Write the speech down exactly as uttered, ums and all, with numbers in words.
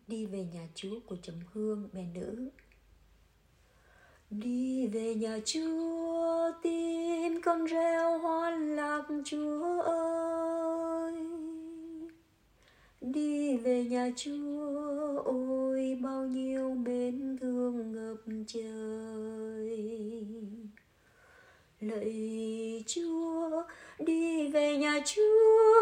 Đi về nhà Chúa của Trầm Hương, bè nữ. Đi về nhà Chúa, tim con reo hoan lạc Chúa ơi. Đi về nhà Chúa, ôi bao nhiêu mến thương ngập trời. Lạy Chúa, đi về nhà Chúa,